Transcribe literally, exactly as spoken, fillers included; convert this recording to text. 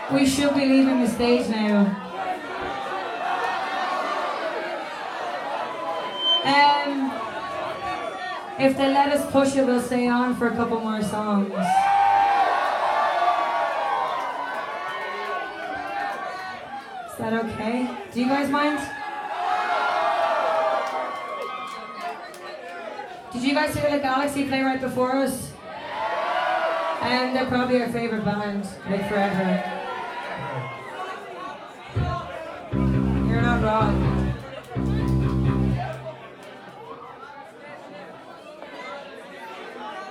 We should be leaving the stage now. Um, if they let us push it, we'll stay on for a couple more songs. Is that okay? Do you guys mind? Did you guys hear the Galaxy play right before us? And they're probably our favourite band, like forever.